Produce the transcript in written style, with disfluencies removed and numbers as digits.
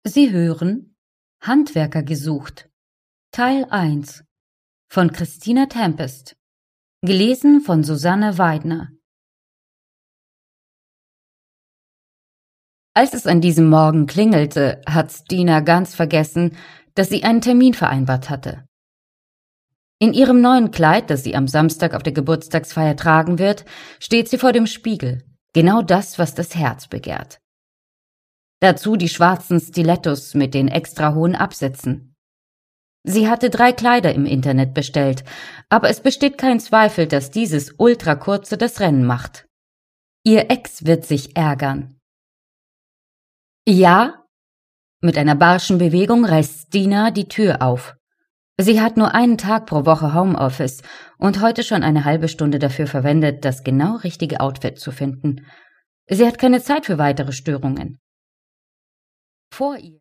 Sie hören Handwerker gesucht, Teil 1 von Christina Tempest, gelesen von Susanne Weidner. Als es an diesem Morgen klingelte, hat Stina ganz vergessen, dass sie einen Termin vereinbart hatte. In ihrem neuen Kleid, das sie am Samstag auf der Geburtstagsfeier tragen wird, steht sie vor dem Spiegel, genau das, was das Herz begehrt. Dazu die schwarzen Stilettos mit den extra hohen Absätzen. Sie hatte 3 Kleider im Internet bestellt, aber es besteht kein Zweifel, dass dieses ultrakurze das Rennen macht. Ihr Ex wird sich ärgern. Ja? Mit einer barschen Bewegung reißt Stina die Tür auf. Sie hat nur einen Tag pro Woche Homeoffice und heute schon eine halbe Stunde dafür verwendet, das genau richtige Outfit zu finden. Sie hat keine Zeit für weitere Störungen. Vor ihr